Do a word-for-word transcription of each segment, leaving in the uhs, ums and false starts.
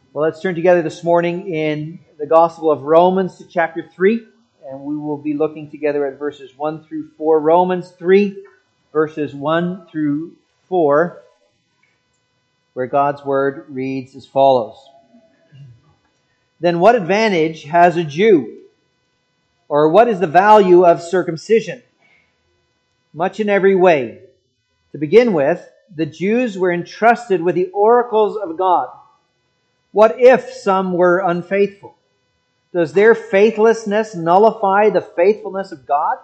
Well, let's turn together this morning in the Gospel of Romans to chapter three, and we will be looking together at verses one through four. Romans three, verses one through four, where God's Word reads as follows. Then what advantage has a Jew? Or what is the value of circumcision? Much in every way. To begin with, the Jews were entrusted with the oracles of God. What if some were unfaithful? Does their faithlessness nullify the faithfulness of God?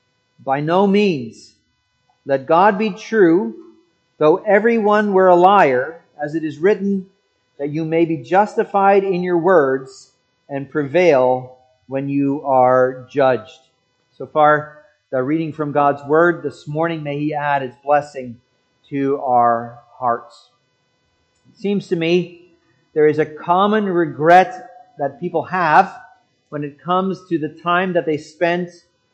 By no means. Let God be true, though everyone were a liar, as it is written, that you may be justified in your words and prevail when you are judged. So far, the reading from God's Word this morning, may He add His blessing to our hearts. It seems to me there is a common regret that people have when it comes to the time that they spent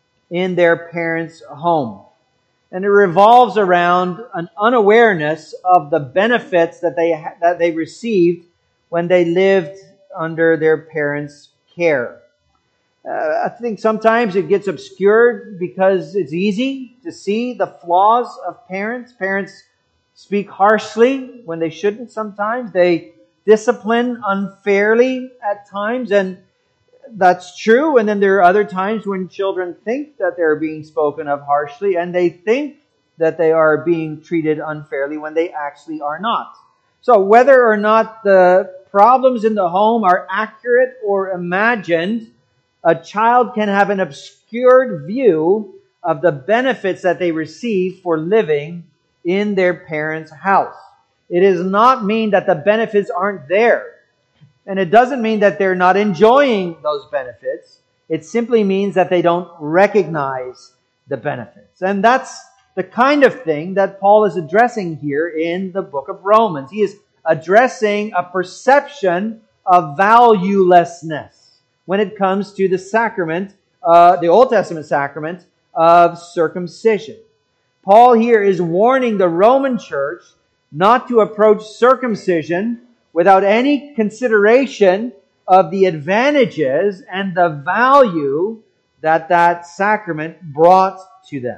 in their parents' home. And it revolves around an unawareness of the benefits that they ha- that they received when they lived under their parents' care. Uh, I think sometimes it gets obscured because it's easy to see the flaws of parents. Parents speak harshly when they shouldn't sometimes. They discipline unfairly at times, and that's true. And then there are other times when children think that they're being spoken of harshly, and they think that they are being treated unfairly when they actually are not. So whether or not the problems in the home are accurate or imagined, a child can have an obscured view of the benefits that they receive for living in their parents' house. It does not mean that the benefits aren't there. And it doesn't mean that they're not enjoying those benefits. It simply means that they don't recognize the benefits. And that's the kind of thing that Paul is addressing here in the book of Romans. He is addressing a perception of valuelessness when it comes to the sacrament, uh, the Old Testament sacrament of circumcision. Paul here is warning the Roman church not to approach circumcision without any consideration of the advantages and the value that that sacrament brought to them.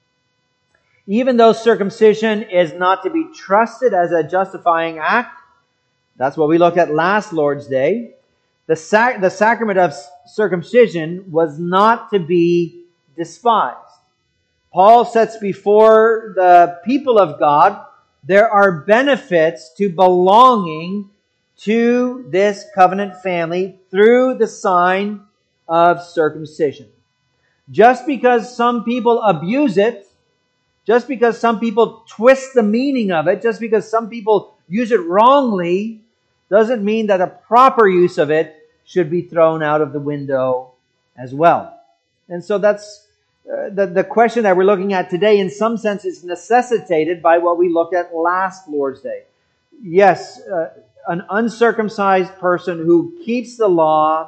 Even though circumcision is not to be trusted as a justifying act, that's what we looked at last Lord's Day, the, sac- the sacrament of circumcision was not to be despised. Paul sets before the people of God there are benefits to belonging to this covenant family through the sign of circumcision. Just because some people abuse it, just because some people twist the meaning of it, just because some people use it wrongly, doesn't mean that a proper use of it should be thrown out of the window as well. And so that's Uh, the, the question that we're looking at today, in some sense, is necessitated by what we looked at last Lord's Day. Yes, uh, an uncircumcised person who keeps the law,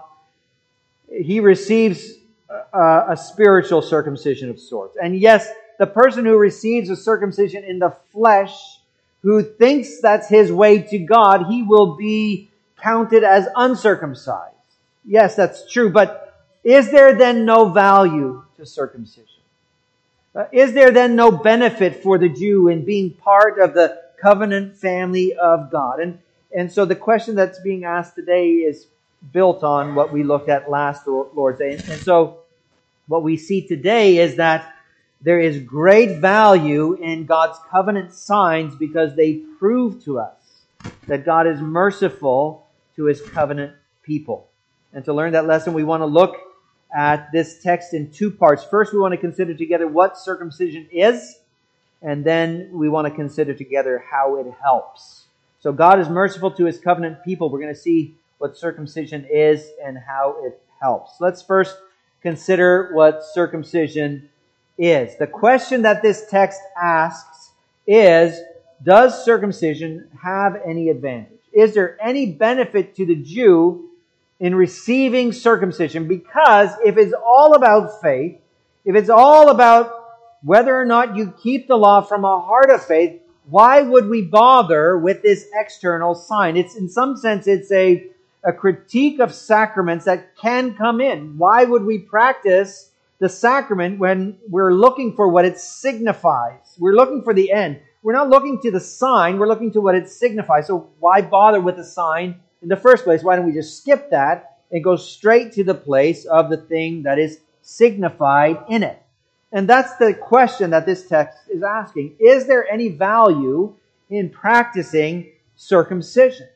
he receives a, a spiritual circumcision of sorts. And yes, the person who receives a circumcision in the flesh, who thinks that's his way to God, he will be counted as uncircumcised. Yes, that's true. But is there then no value to circumcision? Uh, is there then no benefit for the Jew in being part of the covenant family of God? And, and so the question that's being asked today is built on what we looked at last Lord's Day. And, and so what we see today is that there is great value in God's covenant signs because they prove to us that God is merciful to His covenant people. And to learn that lesson, we want to look at this text in two parts. First, we want to consider together what circumcision is, and then we want to consider together how it helps. So God is merciful to His covenant people. We're going to see what circumcision is and how it helps. Let's first consider what circumcision is. The question that this text asks is, does circumcision have any advantage? Is there any benefit to the Jew in receiving circumcision? Because if it's all about faith, if it's all about whether or not you keep the law from a heart of faith, why would we bother with this external sign? It's, in some sense, it's a, a critique of sacraments that can come in. Why would we practice the sacrament when we're looking for what it signifies? We're looking for the end. We're not looking to the sign, we're looking to what it signifies. So why bother with the sign in the first place? Why don't we just skip that and go straight to the place of the thing that is signified in it? And that's the question that this text is asking. Is there any value in practicing circumcision?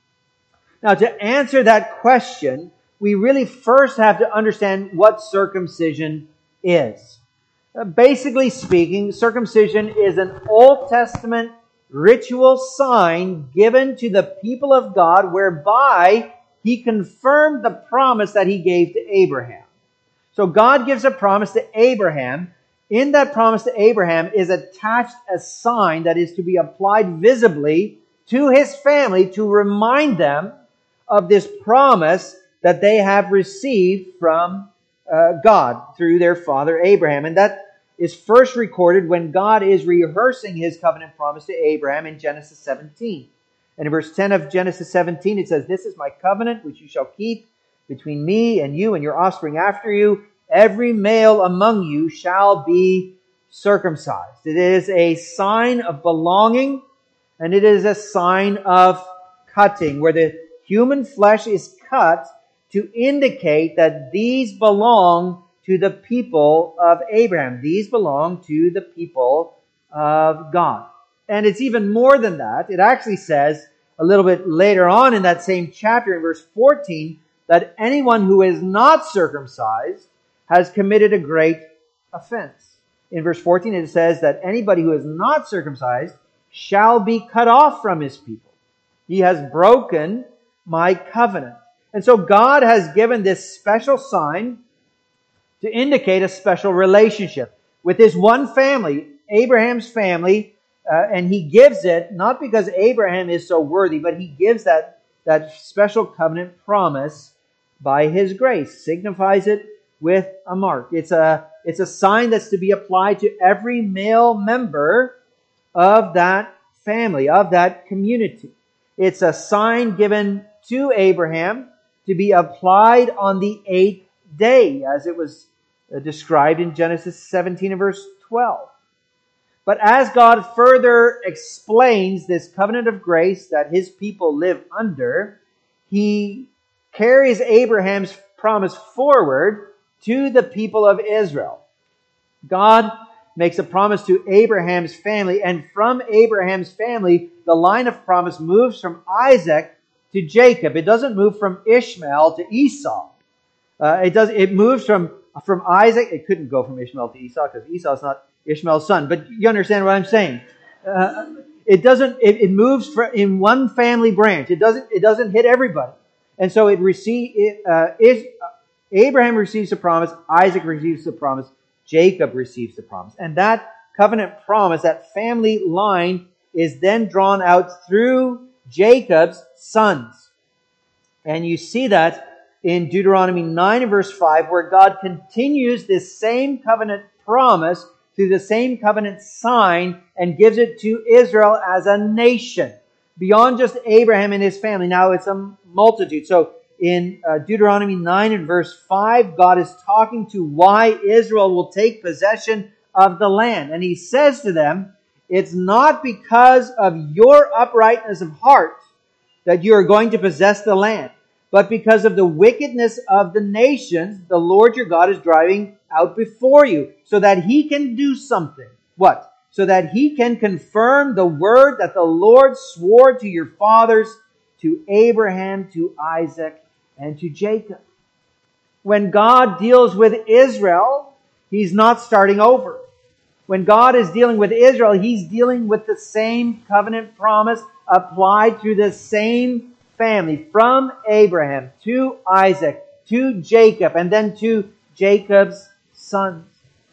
Now, to answer that question, we really first have to understand what circumcision is. Uh, basically speaking, circumcision is an Old Testament ritual sign given to the people of God whereby He confirmed the promise that He gave to Abraham. So God gives a promise to Abraham. In that promise to Abraham is attached a sign that is to be applied visibly to his family to remind them of this promise that they have received from uh, God through their father Abraham. And that is first recorded when God is rehearsing His covenant promise to Abraham in Genesis seventeen. And in verse ten of Genesis seventeen it says, "This is my covenant which you shall keep between me and you and your offspring after you. Every male among you shall be circumcised." It is a sign of belonging, and it is a sign of cutting, where the human flesh is cut to indicate that these belong to the people of Abraham. These belong to the people of God. And it's even more than that. It actually says a little bit later on in that same chapter in verse fourteen that anyone who is not circumcised has committed a great offense. In verse fourteen it says that anybody who is not circumcised shall be cut off from his people. He has broken my covenant. And so God has given this special sign to indicate a special relationship with His one family, Abraham's family, uh, and He gives it not because Abraham is so worthy, but He gives that, that special covenant promise by His grace, signifies it with a mark. It's a, it's a sign that's to be applied to every male member of that family, of that community. It's a sign given to Abraham to be applied on the eighth day, as it was described in Genesis seventeen and verse twelve. But as God further explains this covenant of grace that His people live under, He carries Abraham's promise forward to the people of Israel. God makes a promise to Abraham's family, and from Abraham's family, the line of promise moves from Isaac to Jacob. It doesn't move from Ishmael to Esau. Uh, it does. It moves from from Isaac. It couldn't go from Ishmael to Esau because Esau's not Ishmael's son. But you understand what I'm saying. Uh, it doesn't. It, it moves for, in one family branch. It doesn't. It doesn't hit everybody. And so it receive. It, uh, it, uh, Abraham receives the promise. Isaac receives the promise. Jacob receives the promise. And that covenant promise, that family line, is then drawn out through Jacob's sons. And you see that in Deuteronomy nine and verse five, where God continues this same covenant promise through the same covenant sign and gives it to Israel as a nation, beyond just Abraham and his family. Now it's a multitude. So in uh, Deuteronomy nine and verse five, God is talking to why Israel will take possession of the land. And He says to them, it's not because of your uprightness of heart that you are going to possess the land, but because of the wickedness of the nations, the Lord your God is driving out before you, so that He can do something. What? So that He can confirm the word that the Lord swore to your fathers, to Abraham, to Isaac, and to Jacob. When God deals with Israel, He's not starting over. When God is dealing with Israel, He's dealing with the same covenant promise applied through the same family, from Abraham to Isaac to Jacob, and then to Jacob's sons.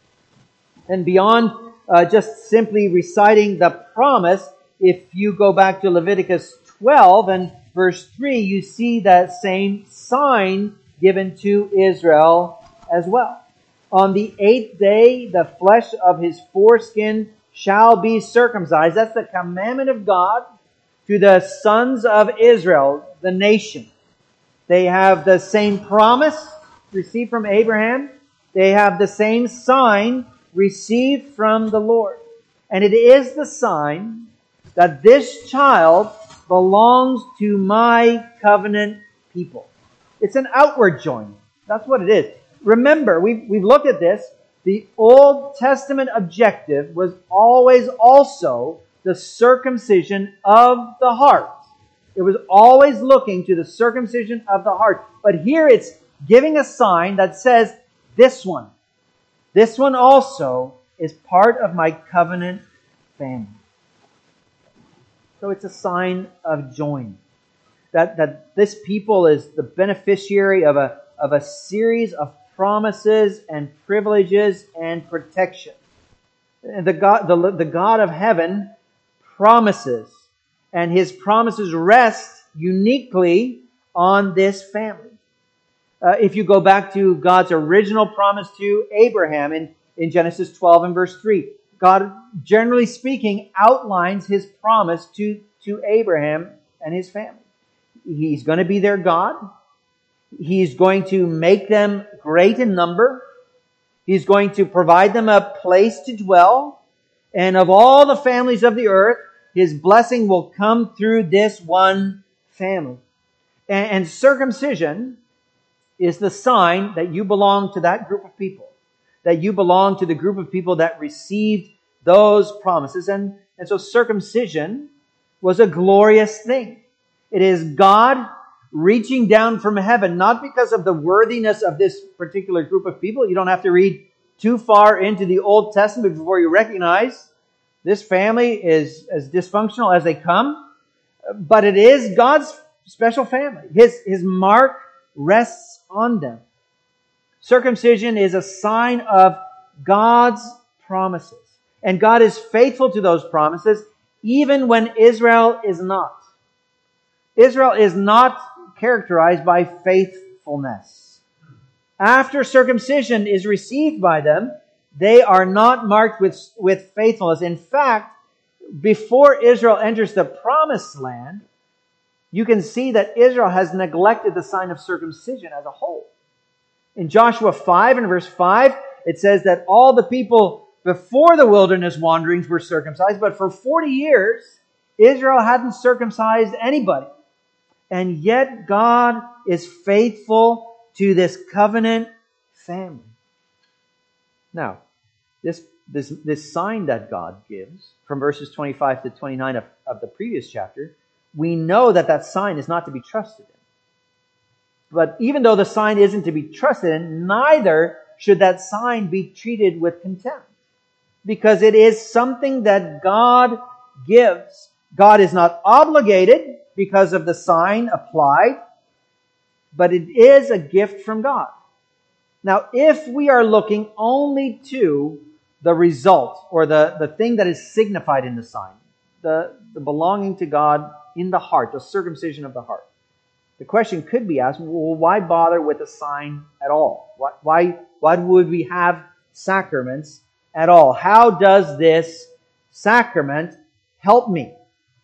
And beyond uh, just simply reciting the promise, if you go back to Leviticus twelve and verse three, you see that same sign given to Israel as well. On the eighth day, the flesh of his foreskin shall be circumcised. That's the commandment of God to the sons of Israel, the nation. They have the same promise received from Abraham. They have the same sign received from the Lord. And it is the sign that this child belongs to my covenant people. It's an outward joining. That's what it is. Remember, we've, we've looked at this. The Old Testament objective was always also the circumcision of the heart. It was always looking to the circumcision of the heart. But here it's giving a sign that says, this one, this one also is part of my covenant family. So it's a sign of joining. That, that this people is the beneficiary of a, of a series of promises and privileges and protection. The God, the, the God of heaven promises, and His promises rest uniquely on this family. Uh, if you go back to God's original promise to Abraham in, in Genesis twelve and verse three, God, generally speaking, outlines His promise to, to Abraham and his family. He's going to be their God. He's going to make them great in number. He's going to provide them a place to dwell. And of all the families of the earth, His blessing will come through this one family. And, and circumcision is the sign that you belong to that group of people. That you belong to the group of people that received those promises. And, and so circumcision was a glorious thing. It is God reaching down from heaven, not because of the worthiness of this particular group of people. You don't have to read too far into the Old Testament before you recognize this family is as dysfunctional as they come. But it is God's special family. His, his mark rests on them. Circumcision is a sign of God's promises. And God is faithful to those promises even when Israel is not. Israel is not characterized by faithfulness. After circumcision is received by them, they are not marked with, with faithfulness. In fact, before Israel enters the promised land, you can see that Israel has neglected the sign of circumcision as a whole. In Joshua five and verse five, it says that all the people before the wilderness wanderings were circumcised, but for forty years, Israel hadn't circumcised anybody. And yet God is faithful to this covenant family. Now, this, this, this sign that God gives from verses twenty-five to twenty-nine of, of the previous chapter, we know that that sign is not to be trusted in. But even though the sign isn't to be trusted in, neither should that sign be treated with contempt. Because it is something that God gives. God is not obligated because of the sign applied, but it is a gift from God. Now, if we are looking only to the result or the, the thing that is signified in the sign, the, the belonging to God in the heart, the circumcision of the heart, the question could be asked, well, why bother with a sign at all? Why, why, why would we have sacraments at all? How does this sacrament help me?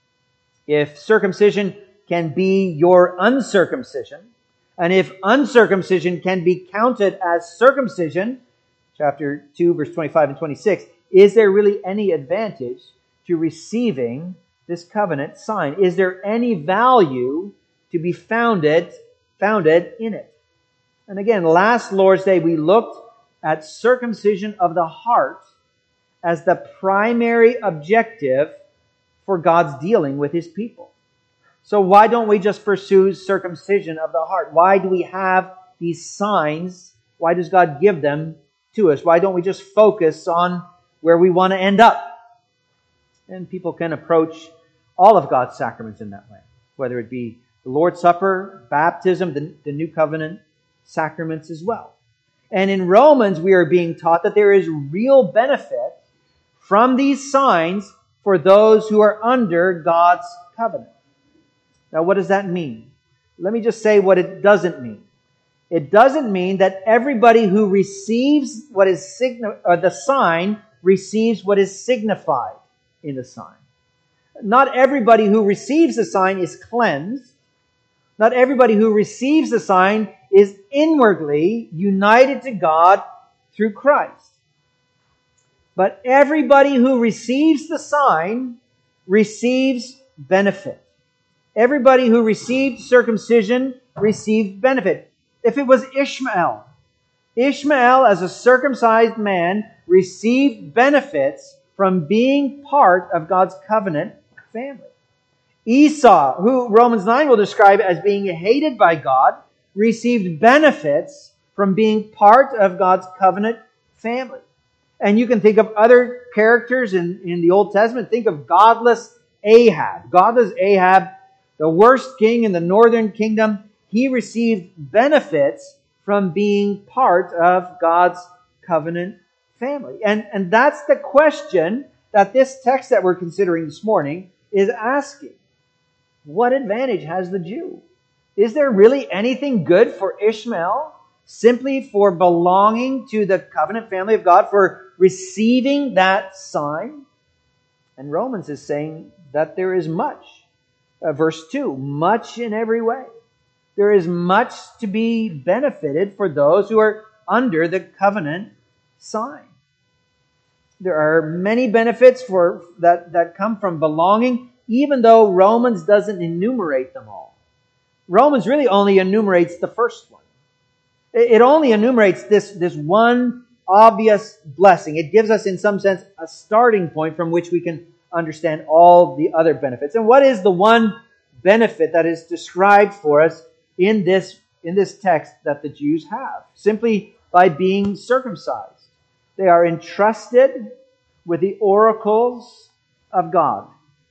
If circumcision can be your uncircumcision, and if uncircumcision can be counted as circumcision, chapter two, verse twenty-five and twenty-six, is there really any advantage to receiving this covenant sign? Is there any value to be founded, founded in it? And again, last Lord's Day, we looked at circumcision of the heart as the primary objective for God's dealing with His people. So why don't we just pursue circumcision of the heart? Why do we have these signs? Why does God give them to us? Why don't we just focus on where we want to end up? And people can approach all of God's sacraments in that way, whether it be the Lord's Supper, baptism, the, the New Covenant sacraments as well. And in Romans, we are being taught that there is real benefit from these signs for those who are under God's covenant. Now, what does that mean? Let me just say what it doesn't mean. It doesn't mean that everybody who receives what is sign- or the sign receives what is signified in the sign. Not everybody who receives the sign is cleansed. Not everybody who receives the sign is inwardly united to God through Christ. But everybody who receives the sign receives benefit. Everybody who received circumcision received benefit. If it was Ishmael, Ishmael as a circumcised man received benefits from being part of God's covenant family. Esau, who Romans nine will describe as being hated by God, received benefits from being part of God's covenant family. And you can think of other characters in, in the Old Testament. Think of godless Ahab. Godless Ahab, the worst king in the northern kingdom, he received benefits from being part of God's covenant family. And, and that's the question that this text that we're considering this morning is asking. What advantage has the Jew? Is there really anything good for Ishmael simply for belonging to the covenant family of God, for receiving that sign? And Romans is saying that there is much. Uh, verse two, much in every way. There is much to be benefited for those who are under the covenant sign. There are many benefits for that, that come from belonging, even though Romans doesn't enumerate them all. Romans really only enumerates the first one. It only enumerates this, this one obvious blessing. It gives us, in some sense, a starting point from which we can understand all the other benefits. And what is the one benefit that is described for us in this, in this text that the Jews have? Simply by being circumcised. They are entrusted with the oracles of God.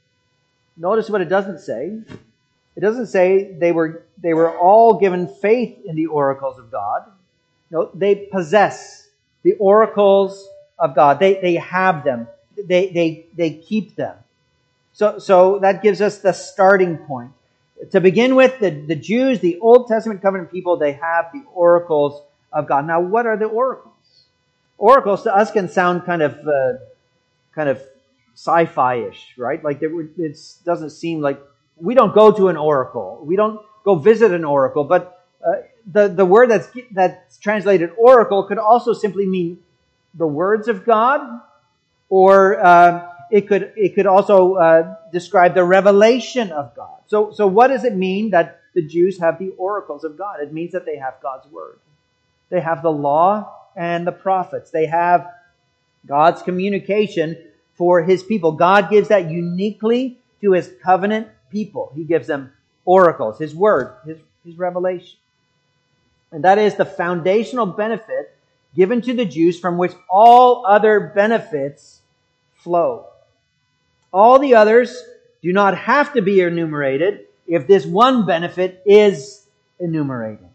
Notice what it doesn't say. It doesn't say they were they were all given faith in the oracles of God. No, they possess the oracles of God. They they have them. They they they keep them. So so that gives us the starting point. To begin with, the, the Jews, the Old Testament covenant people, they have the oracles of God. Now, what are the oracles? Oracles to us can sound kind of uh, kind of sci-fi-ish, right? Like it doesn't seem like we don't go to an oracle. We don't go visit an oracle. But uh, the, the word that's, that's translated oracle could also simply mean the words of God, or uh, it could it could also uh, describe the revelation of God. So, so what does it mean that the Jews have the oracles of God? It means that they have God's word. They have the law and the prophets. They have God's communication for His people. God gives that uniquely to His covenant people. He gives them oracles, His word, His, His revelation. And that is the foundational benefit given to the Jews from which all other benefits flow. All the others do not have to be enumerated if this one benefit is enumerated.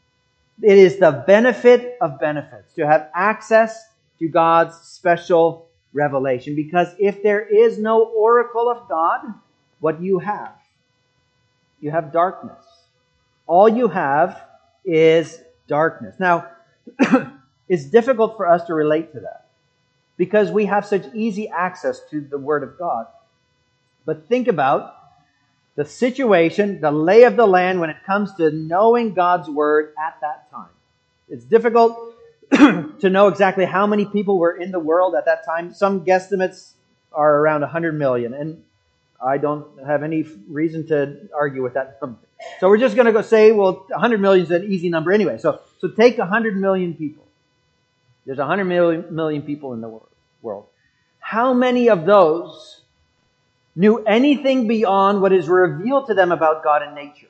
It is the benefit of benefits to have access to God's special revelation. Because if there is no oracle of God, what do you have? You have darkness. All you have is darkness. Now, it's difficult for us to relate to that because we have such easy access to the Word of God. But think about the situation, the lay of the land when it comes to knowing God's Word at that time. It's difficult to know exactly how many people were in the world at that time. Some guesstimates are around one hundred million, and I don't have any reason to argue with that number. So we're just going to go say, well, one hundred million is an easy number anyway. So, so take one hundred million people. There's one hundred million, million people in the world. How many of those knew anything beyond what is revealed to them about God and nature?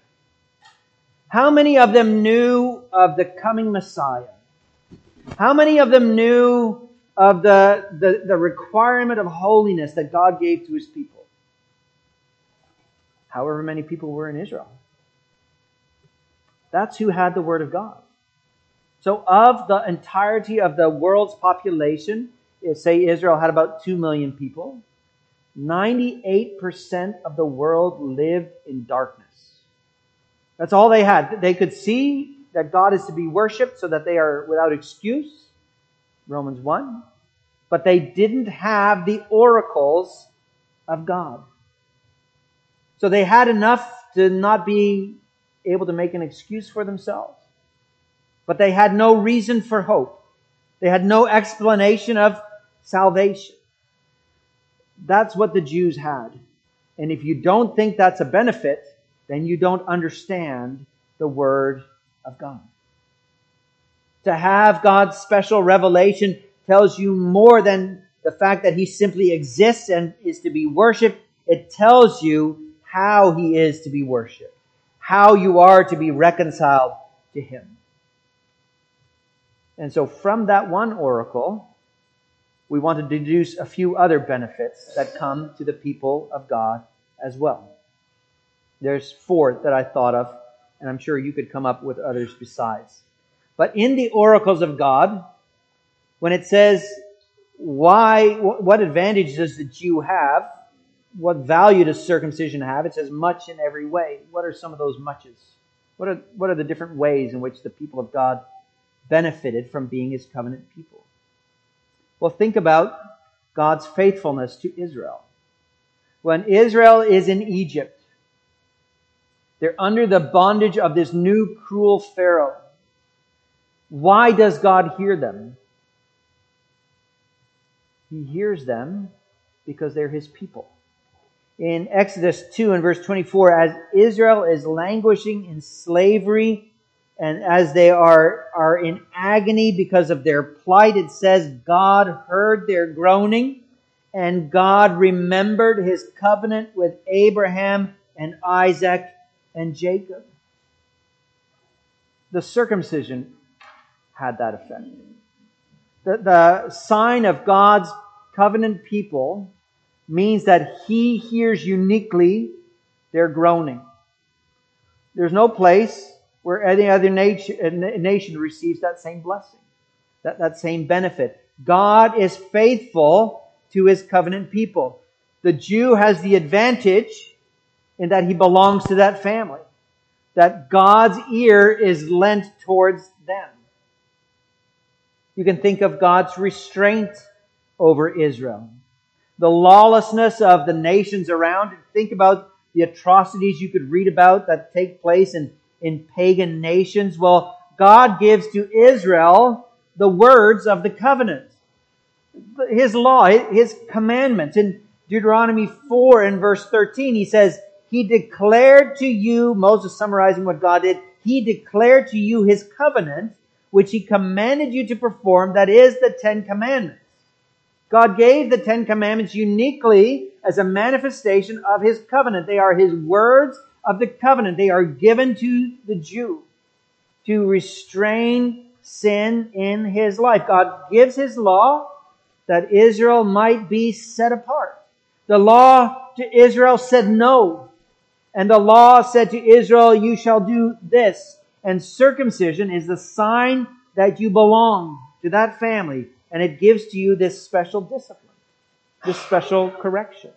How many of them knew of the coming Messiah? How many of them knew of the, the, the requirement of holiness that God gave to His people? However many people were in Israel. That's who had the Word of God. So of the entirety of the world's population, say Israel had about two million people, ninety-eight percent of the world lived in darkness. That's all they had. They could see that God is to be worshipped so that they are without excuse. Romans one. but they didn't have the oracles of God. So they had enough to not be able to make an excuse for themselves, but they had no reason for hope. They had no explanation of salvation. That's what the Jews had. And if you don't think that's a benefit, then you don't understand the Word of God. To have God's special revelation tells you more than the fact that He simply exists and is to be worshipped. It tells you how He is to be worshipped, how you are to be reconciled to Him. And so from that one oracle, we want to deduce a few other benefits that come to the people of God as well. There's four that I thought of, and I'm sure you could come up with others besides. But in the oracles of God, when it says, why, what advantage does the Jew have? What value does circumcision have? It says much in every way. What are some of those muches? What are, what are the different ways in which the people of God benefited from being His covenant people? Well, think about God's faithfulness to Israel. When Israel is in Egypt, they're under the bondage of this new cruel Pharaoh. Why does God hear them? He hears them because they're His people. In Exodus two and verse twenty-four, as Israel is languishing in slavery and as they are, are in agony because of their plight, it says God heard their groaning and God remembered His covenant with Abraham and Isaac and Jacob. The circumcision had that effect. The, the sign of God's covenant people means that He hears uniquely their groaning. There's no place where any other nation, nation receives that same blessing, that, that same benefit. God is faithful to His covenant people. The Jew has the advantage in that he belongs to that family, that God's ear is lent towards them. You can think of God's restraint over Israel, the lawlessness of the nations around. Think about the atrocities you could read about that take place in, in pagan nations. Well, God gives to Israel the words of the covenant, His law, His commandments. In Deuteronomy four and verse thirteen, He says, He declared to you, Moses summarizing what God did, He declared to you His covenant, which He commanded you to perform, that is the Ten Commandments. God gave the Ten Commandments uniquely as a manifestation of His covenant. They are His words of the covenant. They are given to the Jew to restrain sin in his life. God gives His law that Israel might be set apart. The law to Israel said no. And the law said to Israel, you shall do this. And circumcision is the sign that you belong to that family. And it gives to you this special discipline, this special correction.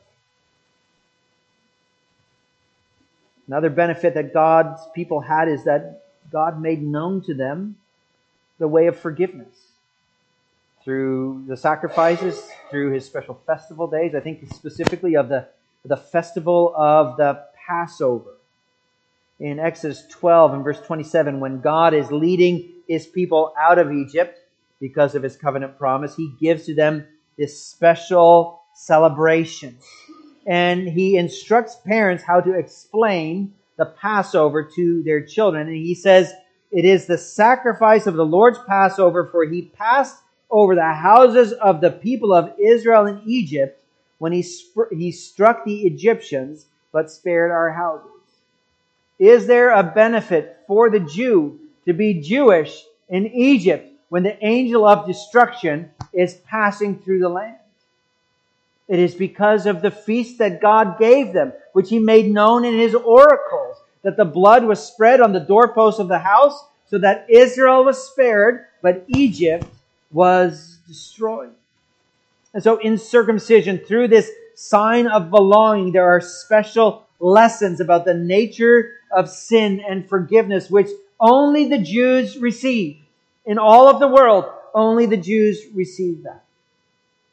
Another benefit that God's people had is that God made known to them the way of forgiveness. Through the sacrifices, through His special festival days. I think specifically of the, the festival of the Passover. In Exodus twelve and verse twenty-seven, when God is leading His people out of Egypt because of His covenant promise, He gives to them this special celebration. And He instructs parents how to explain the Passover to their children. And He says, it is the sacrifice of the Lord's Passover, for He passed over the houses of the people of Israel in Egypt when He, sp- he struck the Egyptians, but spared our houses. Is there a benefit for the Jew to be Jewish in Egypt when the angel of destruction is passing through the land? It is because of the feast that God gave them, which He made known in His oracles, that the blood was spread on the doorposts of the house so that Israel was spared, but Egypt was destroyed. And so in circumcision, through this sign of belonging, there are special lessons about the nature of sin and forgiveness, which only the Jews receive. In all of the world, only the Jews receive that.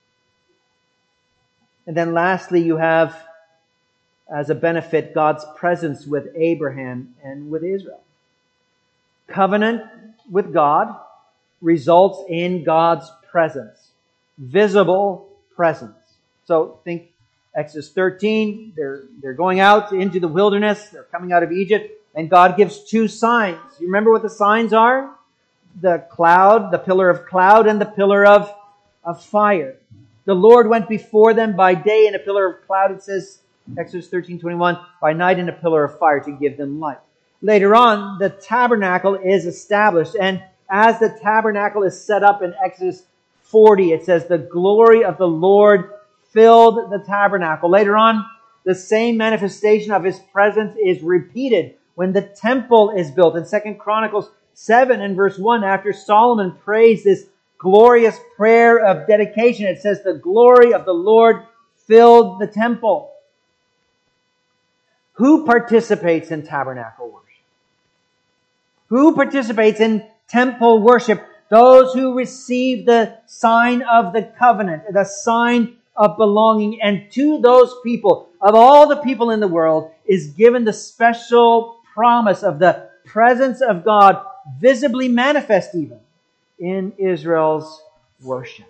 And then lastly, you have, as a benefit, God's presence with Abraham and with Israel. Covenant with God results in God's presence. Visible presence. So think Exodus thirteen, they're, they're going out into the wilderness, they're coming out of Egypt, and God gives two signs. You remember what the signs are? The cloud, the pillar of cloud, and the pillar of, of fire. The Lord went before them by day in a pillar of cloud, it says, Exodus thirteen twenty-one, by night in a pillar of fire to give them light. Later on, the tabernacle is established, and as the tabernacle is set up in Exodus forty, it says, the glory of the Lord filled the tabernacle. Later on, the same manifestation of His presence is repeated when the temple is built. In Second Chronicles seven and verse one, after Solomon prays this glorious prayer of dedication, it says, the glory of the Lord filled the temple. Who participates in tabernacle worship? Who participates in temple worship? Those who receive the sign of the covenant, the sign of belonging. And to those people, of all the people in the world, is given the special promise of the presence of God, visibly manifest even in Israel's worship.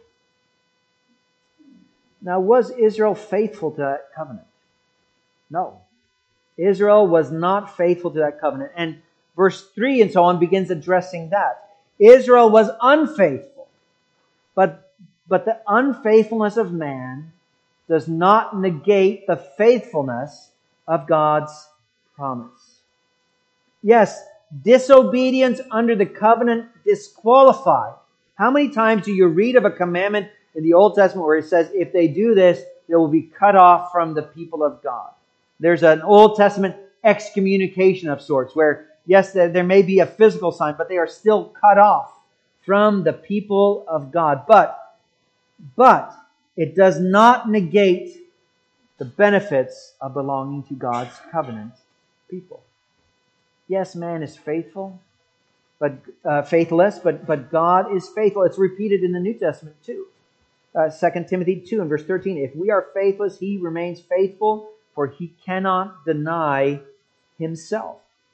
Now, was Israel faithful to that covenant? No. Israel was not faithful to that covenant. And verse three and so on begins addressing that. Israel was unfaithful. But, but the unfaithfulness of man does not negate the faithfulness of God's promise. Yes, disobedience under the covenant disqualified. How many times do you read of a commandment in the Old Testament where it says, if they do this, they will be cut off from the people of God? There's an Old Testament excommunication of sorts where, yes, there may be a physical sign, but they are still cut off from the people of God. But, but it does not negate the benefits of belonging to God's covenant people. Yes, man is faithful, but uh, faithless, but, but God is faithful. It's repeated in the New Testament too. Uh, Second Timothy two and verse thirteen, if we are faithless, He remains faithful, for He cannot deny Himself.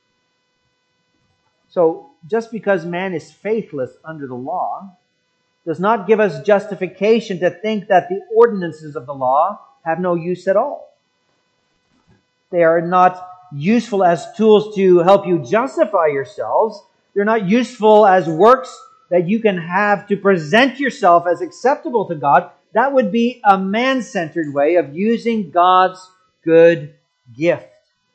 So, just because man is faithless under the law does not give us justification to think that the ordinances of the law have no use at all. They are not useful as tools to help you justify yourselves. They're not useful as works that you can have to present yourself as acceptable to God. That would be a man-centered way of using God's good gift.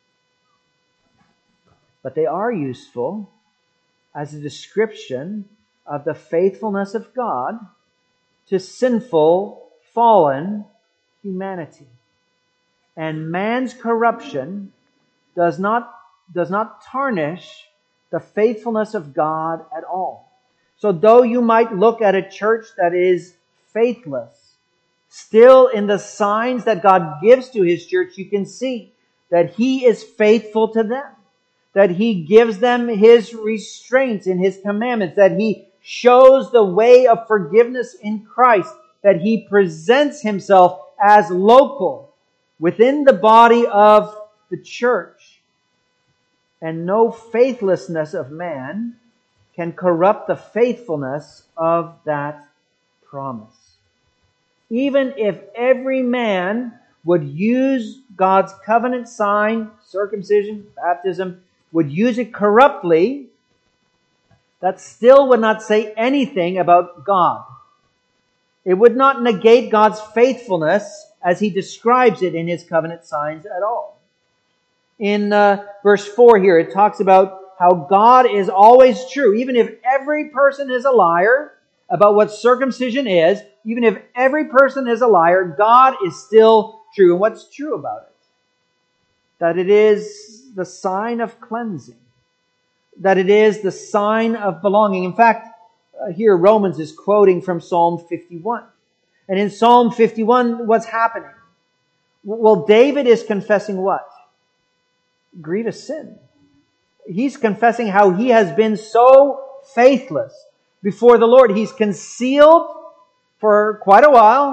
But they are useful as a description of the faithfulness of God to sinful, fallen humanity. And man's corruption does not, does not tarnish the faithfulness of God at all. So though you might look at a church that is faithless, still in the signs that God gives to His church, you can see that He is faithful to them, that He gives them His restraints in His commandments, that He shows the way of forgiveness in Christ, that He presents Himself as local within the body of the church. And no faithlessness of man can corrupt the faithfulness of that promise. Even if every man would use God's covenant sign, circumcision, baptism, would use it corruptly, that still would not say anything about God. It would not negate God's faithfulness as He describes it in His covenant signs at all. In uh, verse four here, it talks about how God is always true. Even if every person is a liar about what circumcision is, even if every person is a liar, God is still true. And what's true about it? That it is the sign of cleansing. That it is the sign of belonging. In fact, uh, here Romans is quoting from Psalm fifty-one. And in Psalm fifty-one, what's happening? Well, David is confessing what? Grievous sin. He's confessing how he has been so faithless before the Lord. He's concealed for quite a while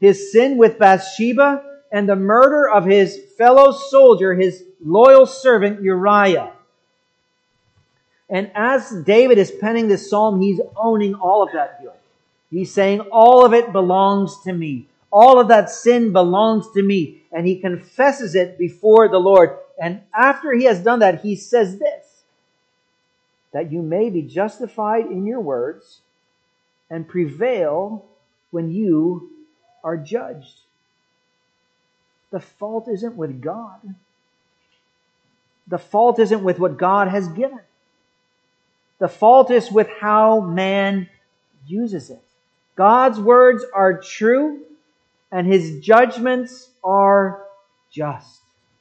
his sin with Bathsheba, and the murder of his fellow soldier, his loyal servant Uriah. And as David is penning this psalm, he's owning all of that guilt. He's saying, all of it belongs to me. All of that sin belongs to me. And he confesses it before the Lord. And after he has done that, he says this, that you may be justified in your words and prevail when you are judged. The fault isn't with God. The fault isn't with what God has given. The fault is with how man uses it. God's words are true, and His judgments are just.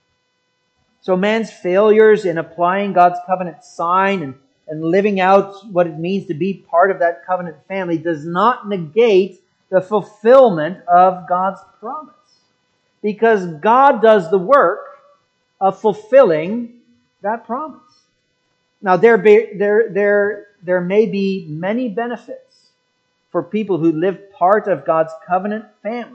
So man's failures in applying God's covenant sign and, and living out what it means to be part of that covenant family does not negate the fulfillment of God's promise. Because God does the work of fulfilling that promise. Now, there, be, there, there, there may be many benefits for people who live part of God's covenant family.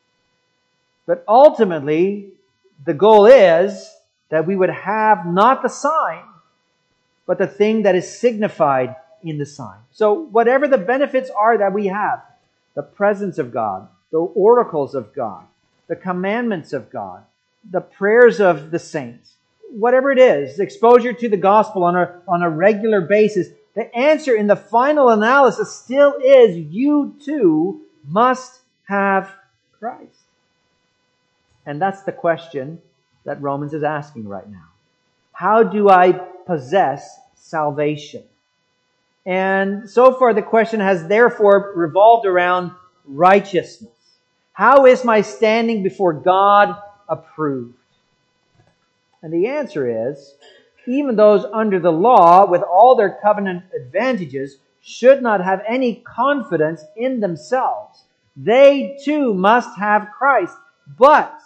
But ultimately, the goal is that we would have not the sign, but the thing that is signified in the sign. So whatever the benefits are that we have, the presence of God, the oracles of God, the commandments of God, the prayers of the saints, whatever it is, exposure to the gospel on a, on a regular basis, the answer in the final analysis still is you too must have Christ. And that's the question that Romans is asking right now. How do I possess salvation? And so far the question has therefore revolved around righteousness. How is my standing before God approved? And the answer is, even those under the law, with all their covenant advantages, should not have any confidence in themselves. They too must have Christ. But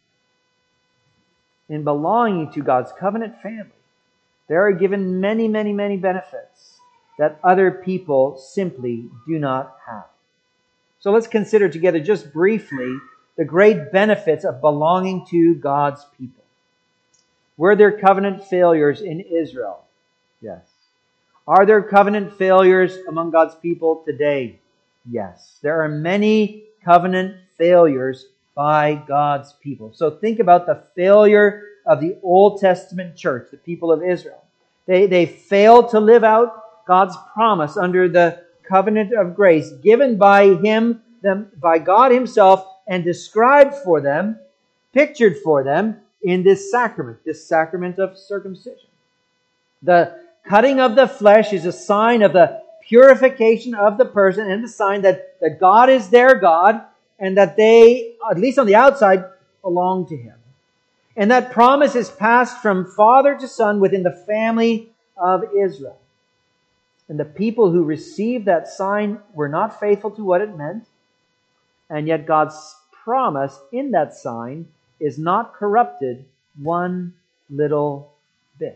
in belonging to God's covenant family, there are given many, many, many benefits that other people simply do not have. So let's consider together just briefly the great benefits of belonging to God's people. Were there covenant failures in Israel? Yes. Are there covenant failures among God's people today? Yes. There are many covenant failures by God's people. So think about the failure of the Old Testament church, the people of Israel. They, they failed to live out God's promise under the covenant of grace given by Him, them, by God Himself, and described for them, pictured for them in this sacrament, this sacrament of circumcision. The cutting of the flesh is a sign of the purification of the person and the sign that, that God is their God and that they, at least on the outside, belong to Him. And that promise is passed from father to son within the family of Israel. And the people who received that sign were not faithful to what it meant, and yet God's promise in that sign is not corrupted one little bit.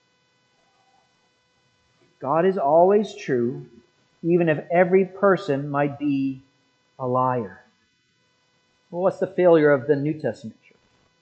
God is always true, even if every person might be a liar. Well, what's the failure of the New Testament church?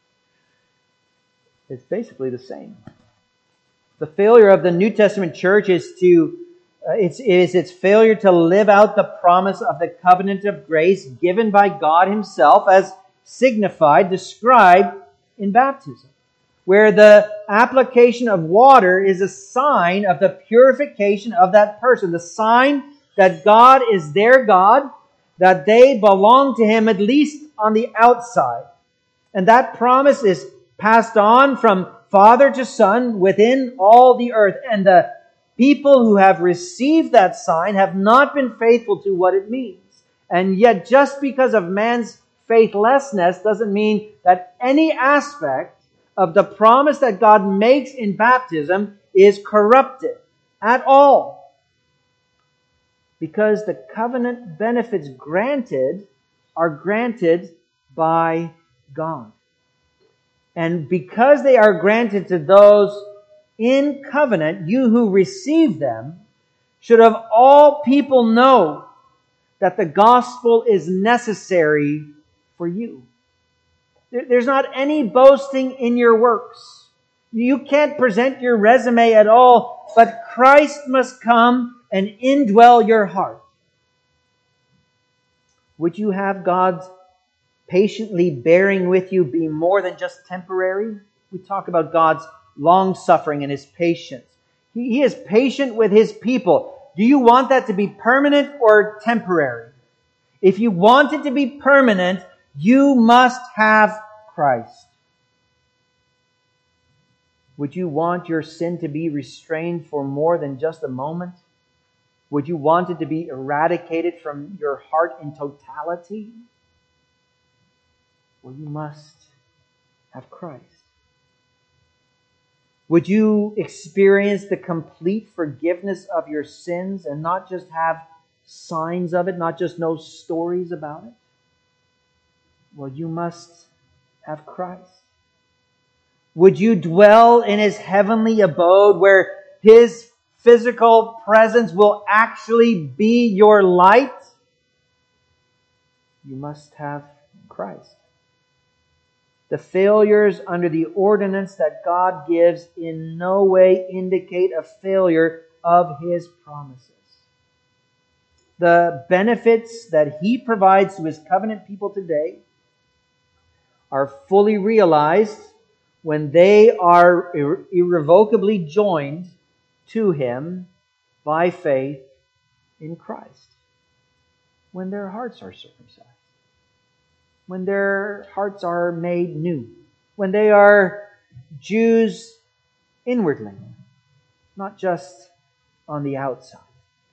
It's basically the same. The failure of the New Testament church is to uh, it's is its failure to live out the promise of the covenant of grace given by God Himself as signified, described in baptism, where the application of water is a sign of the purification of that person, the sign that God is their God, that they belong to Him at least on the outside. And that promise is passed on from father to son within all the earth. And the people who have received that sign have not been faithful to what it means. And yet, just because of man's faithlessness doesn't mean that any aspect of the promise that God makes in baptism is corrupted at all. Because the covenant benefits granted are granted by God. And because they are granted to those in covenant, you who receive them should of all people know that the gospel is necessary for you. There's not any boasting in your works. You can't present your resume at all, but Christ must come and indwell your heart. Would you have God's patiently bearing with you be more than just temporary? We talk about God's long-suffering and His patience. He, he is patient with His people. Do you want that to be permanent or temporary? If you want it to be permanent, you must have Christ. Would you want your sin to be restrained for more than just a moment? Would you want it to be eradicated from your heart in totality? Well, you must have Christ. Would you experience the complete forgiveness of your sins and not just have signs of it, not just know stories about it? Well, you must have Christ. Would you dwell in His heavenly abode where His physical presence will actually be your light? You must have Christ. The failures under the ordinance that God gives in no way indicate a failure of His promises. The benefits that He provides to His covenant people today are fully realized when they are irre- irrevocably joined to Him by faith in Christ. When their hearts are circumcised. When their hearts are made new. When they are Jews inwardly, not just on the outside.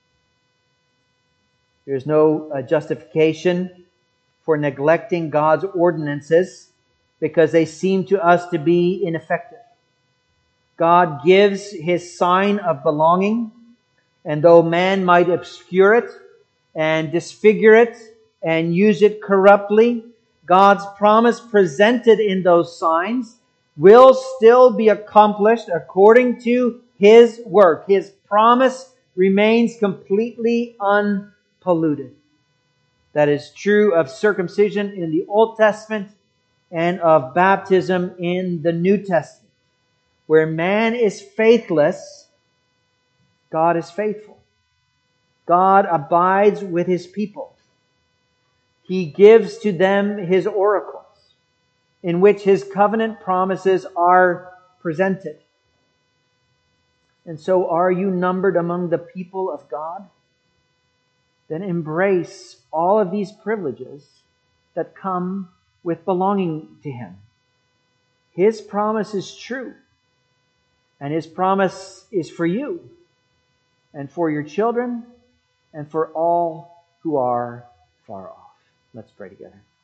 There is no uh, justification for neglecting God's ordinances because they seem to us to be ineffective. God gives His sign of belonging, and though man might obscure it and disfigure it and use it corruptly, God's promise presented in those signs will still be accomplished according to His work. His promise remains completely unpolluted. That is true of circumcision in the Old Testament and of baptism in the New Testament. Where man is faithless, God is faithful. God abides with His people. He gives to them His oracles, in which His covenant promises are presented. And so are you numbered among the people of God? Then embrace all of these privileges that come with belonging to Him. His promise is true. And His promise is for you and for your children and for all who are far off. Let's pray together.